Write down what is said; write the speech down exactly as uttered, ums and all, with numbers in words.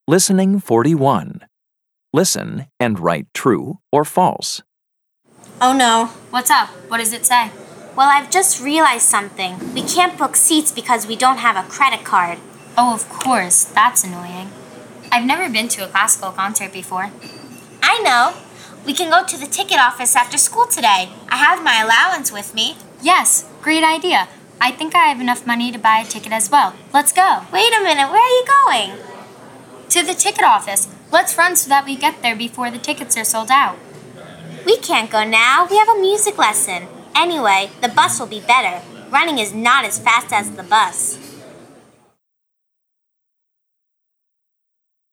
Listening forty-one. Listen and write true or false. Oh no. What's up? What does it say? Well, I've just realized something. We can't book seats because we don't have a credit card. Oh, of course. That's annoying. I've never been to a classical concert before. I know. We can go to the ticket office after school today. I have my allowance with me. Yes, great idea. I think I have enough money to buy a ticket as well. Let's go. Wait a minute, where are you going? To the ticket office. Let's run so that we get there before the tickets are sold out. We can't go now. We have a music lesson. Anyway, the bus will be better. Running is not as fast as the bus.